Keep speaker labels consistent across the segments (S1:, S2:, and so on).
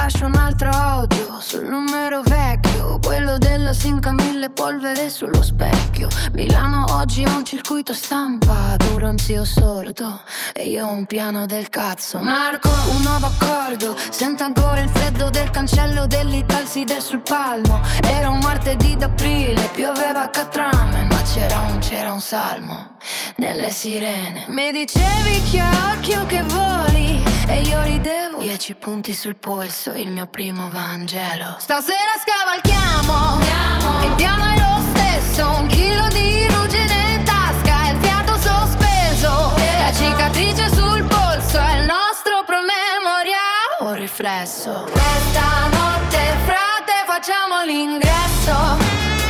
S1: lascio un altro audio sul numero vecchio, quello della Sinca, 1000 polvere sullo specchio. Milano oggi è un circuito stampa, duro un zio sordo e io ho un piano del cazzo. Marco, un nuovo accordo, sento ancora il freddo del cancello dell'Italside sul palmo. Era un martedì d'aprile, pioveva a catrame, ma c'era un salmo nelle sirene. Mi dicevi che occhio che voli e io ridevo, 10 punti sul polso, il mio primo Vangelo. Stasera scavalchiamo, il piano è lo stesso, 1 chilo di ruggine in tasca e il fiato sospeso, la cicatrice sul polso è il nostro promemoria, un riflesso. Questa notte frate facciamo l'ingresso.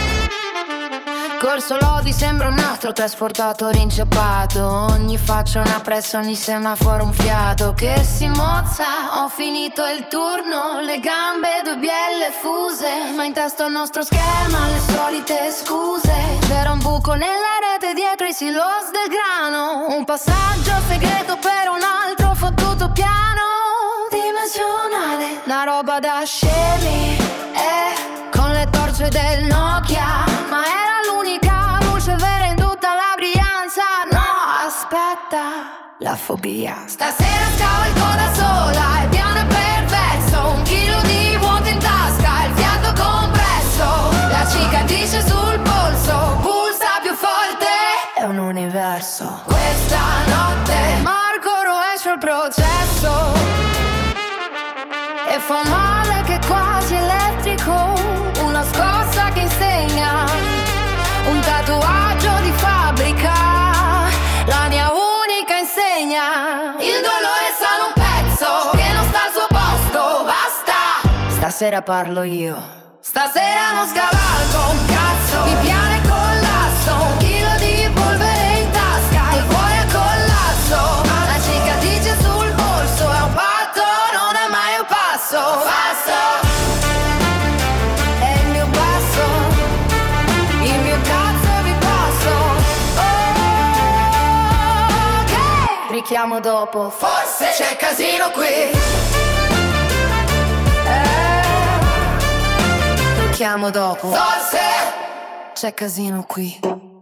S1: Corso Lodi sembra un altro trasportato rinciappato, ogni faccia una pressa, ogni semaforo un fiato che si mozza. Ho finito il turno, le gambe 2 bielle fuse, ma in testa il nostro schema, le solite scuse. C'era un buco nella rete dietro i silos del grano, un passaggio segreto per un altro fottuto piano dimensionale, una roba da scemi, con le torce del Nokia, ma era l'unica luce vera in tutta la Brianza. No, aspetta, la fobia. Stasera scavalco da sola, il piano è perverso, 1 chilo di vuoto in tasca, il fiato compresso, la cicatrice sul polso, pulsa più forte, è un universo. Questa notte Marco rovescia il processo e fa un male che è quasi elettrico, una scossa che insegna, un tatuaggio di fabbrica, la mia unica insegna. Il dolore è solo un pezzo che non sta al suo posto, basta. Stasera parlo io, stasera non scavalco un cazzo, mi piano è collasso, 1 chilo di polvere in tasca, il cuore è collasso, la cicatrice sul polso è un patto, non è mai un passo. È il mio passo, il mio cazzo vi passo. Ok, richiamo dopo, forse c'è casino qui. Richiamo dopo, forse c'è casino qui.